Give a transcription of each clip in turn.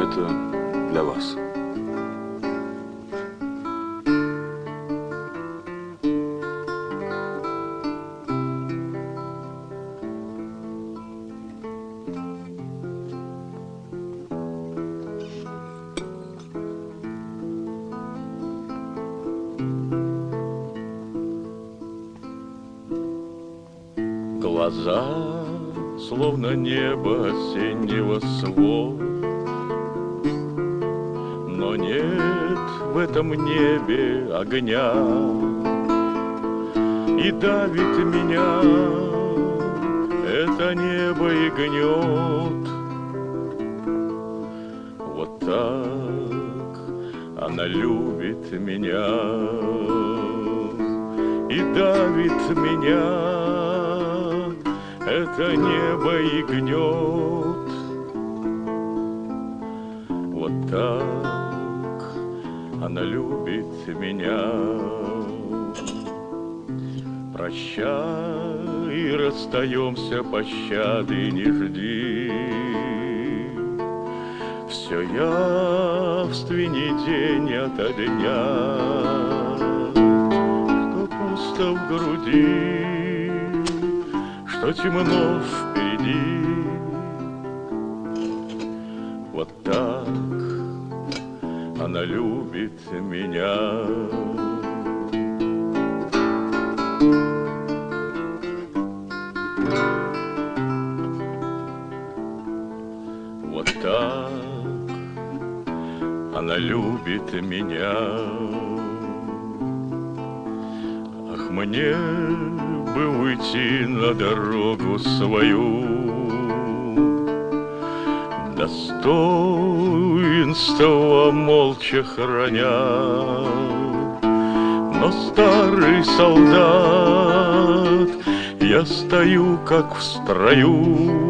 Это для вас. Глаза, словно небо осеннего свода, но нет в этом небе огня, и давит меня это небо и гнет. Вот так она любит меня и давит меня это небо и гнет. Вот так она любит меня. Прощай, расстаемся, пощады не жди. Все явственней день ото дня, что пусто в груди, что темно впереди. Вот так она любит меня. Вот так она любит меня. Ах, мне бы уйти на дорогу свою, достоинство молча храня, но старый солдат, я стою как в строю.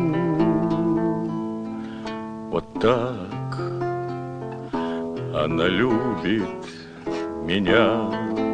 Вот так она любит меня.